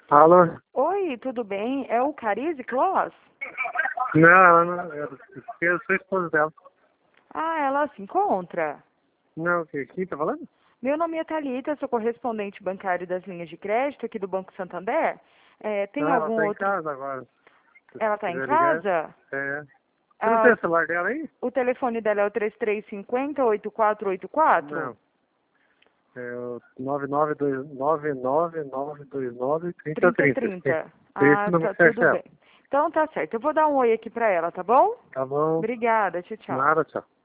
Alô? Oi, tudo bem? É o Carize Clós? Não, ela não. Eu sou esposa dela. Ah, ela se encontra? Não, quem tá falando? Meu nome é Thalita, sou correspondente bancário das linhas de crédito aqui do Banco Santander. Tem Não, ela algum tá em outro... casa agora. Se Ela está em quiser ligar. casa? É. Você não Ah, tem o celular dela aí? o telefone dela é o 3350-8484? Não. É o 999293030. 3030. Esse Ah, número tá que você tudo acha ela. bem. Então tá certo. Eu vou dar um oi aqui pra ela, tá bom? Tá bom. Obrigada, tchau, tchau. Nada, tchau.